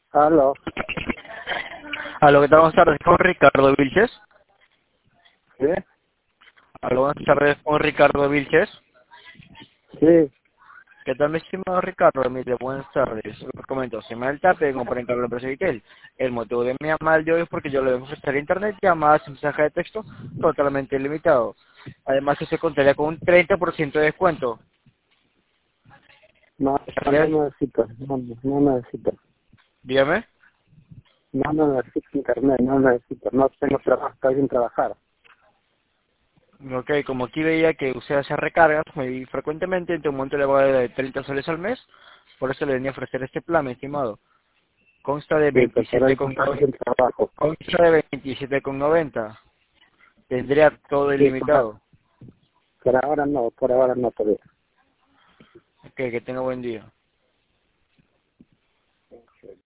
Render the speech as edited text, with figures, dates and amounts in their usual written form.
Aló. Aló, ¿qué tal? Buenas tardes, con Ricardo Vilches. ¿Sí? Aló, buenas tardes, con Ricardo Vilches. Sí. ¿Qué tal, mi estimado Ricardo? Mire, buenas tardes. Les comento, se me el tape, como para encargar la empresa Vitel. El motivo de mi llamada de hoy es porque yo le vengo a ofrecer internet, llamadas y mensaje de texto totalmente ilimitado. Además, que se contaría con un 30% de descuento. No, no ¿Estarías? necesito, no necesito. Dígame. No necesito internet, no necesito. No tengo trabajo, estoy sin trabajar. Ok, como aquí veía que usted hace recargas muy frecuentemente, entre un monto elevado de 30 soles al mes, por eso le venía a ofrecer este plan, mi estimado. Consta de Sí, pero por 27 ahorita con estoy sin trabajo. consta de 27,90. Tendría todo Sí, ilimitado. por ahora no todavía. Ok, que tenga buen día.